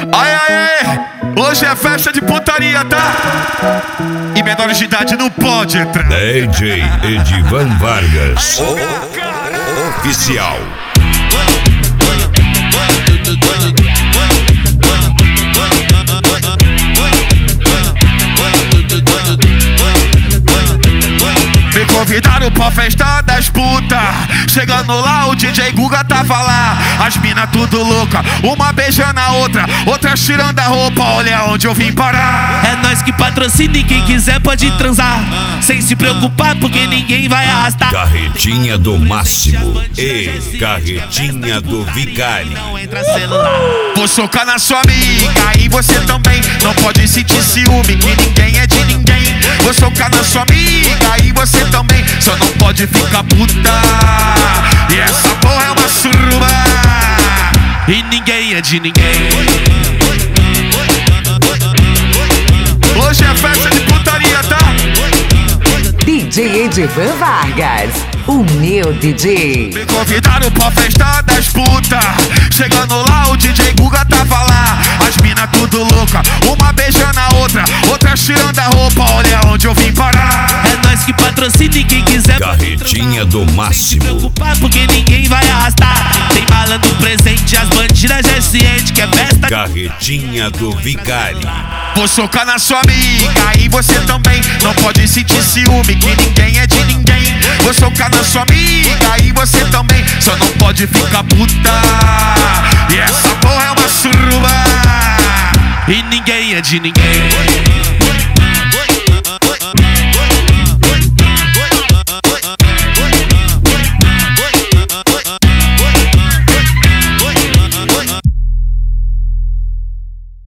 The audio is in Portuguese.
Ai, ai, ai, hoje é festa de putaria, tá? E menores de idade não pode entrar. DJ Edivan Vargas, oficial. Me convidaram pra festa das putas. Chegando lá, o DJ Guga tava lá. As mina tudo louca, uma beijando a outra, outra tirando a roupa. Olha onde eu vim parar. É nós que patrocina e quem quiser pode transar, sem se preocupar porque ninguém vai arrastar. Carretinha do Máximo e Carretinha do Vicari. Não entra celular. Vou socar na sua amiga e você também. Não pode sentir ciúme que ninguém é de ninguém. Vou socar na sua amiga e você também. Só não pode ficar puta. E essa porra é uma suruba. E ninguém é de ninguém. Hoje é festa de putaria, tá? DJ Edivan Vargas, o meu DJ. Me convidaram pra festa das putas. Chegando lá, o DJ Guga tava lá. As mina tudo louca, uma beijando a outra, outra tirando a roupa. Olha onde eu vim parar. É nós que patrocina e quem quiser Carretinha do se Máximo. preocupar porque ninguém vai arrastar. Tem malandro presente, as bandidas já ciente que é festa. Carretinha do Vicari. Vou socar na sua amiga e você também. Não pode sentir ciúme que ninguém é de ninguém. Vou socar na sua amiga e você também. Só não pode ficar puta. E essa porra é uma suruba. E ninguém é de ninguém.